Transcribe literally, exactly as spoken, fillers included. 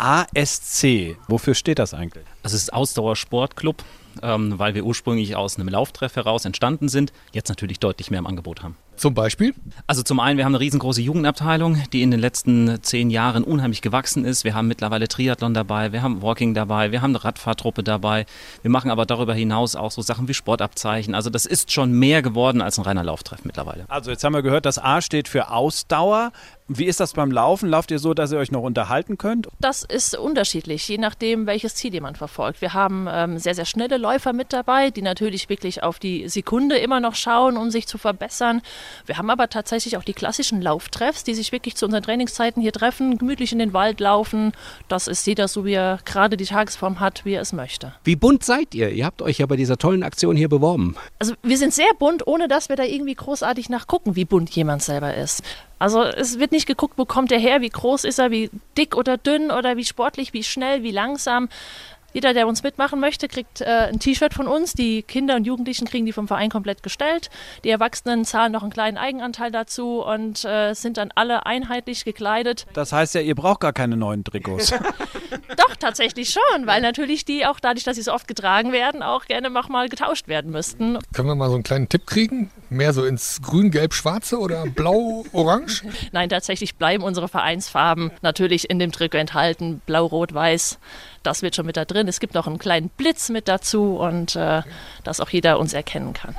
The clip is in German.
A S C, wofür steht das eigentlich? Also es ist Ausdauersportclub, ähm, weil wir ursprünglich aus einem Lauftreff heraus entstanden sind, jetzt natürlich deutlich mehr im Angebot haben. Zum Beispiel? Also zum einen, wir haben eine riesengroße Jugendabteilung, die in den letzten zehn Jahren unheimlich gewachsen ist. Wir haben mittlerweile Triathlon dabei, wir haben Walking dabei, wir haben eine Radfahrtruppe dabei. Wir machen aber darüber hinaus auch so Sachen wie Sportabzeichen. Also das ist schon mehr geworden als ein reiner Lauftreff mittlerweile. Also jetzt haben wir gehört, das A steht für Ausdauer. Wie ist das beim Laufen? Lauft ihr so, dass ihr euch noch unterhalten könnt? Das ist unterschiedlich, je nachdem, welches Ziel jemand verfolgt. Wir haben ähm, sehr, sehr schnelle Läufer mit dabei, die natürlich wirklich auf die Sekunde immer noch schauen, um sich zu verbessern. Wir haben aber tatsächlich auch die klassischen Lauftreffs, die sich wirklich zu unseren Trainingszeiten hier treffen, gemütlich in den Wald laufen. Das ist jeder so, wie er gerade die Tagesform hat, wie er es möchte. Wie bunt seid ihr? Ihr habt euch ja bei dieser tollen Aktion hier beworben. Also wir sind sehr bunt, ohne dass wir da irgendwie großartig nachgucken, wie bunt jemand selber ist. Also es wird nicht geguckt, wo kommt er her, wie groß ist er, wie dick oder dünn oder wie sportlich, wie schnell, wie langsam. Jeder, der uns mitmachen möchte, kriegt äh, ein T-Shirt von uns. Die Kinder und Jugendlichen kriegen die vom Verein komplett gestellt. Die Erwachsenen zahlen noch einen kleinen Eigenanteil dazu und äh, sind dann alle einheitlich gekleidet. Das heißt ja, ihr braucht gar keine neuen Trikots. Doch, tatsächlich schon, weil natürlich die auch dadurch, dass sie so oft getragen werden, auch gerne noch mal getauscht werden müssten. Können wir mal so einen kleinen Tipp kriegen? Mehr so ins Grün, Gelb, Schwarze oder Blau, Orange? Nein, tatsächlich bleiben unsere Vereinsfarben natürlich in dem Trikot enthalten. Blau, Rot, Weiß. Das wird schon mit da drin. Es gibt noch einen kleinen Blitz mit dazu und äh, dass auch jeder uns erkennen kann.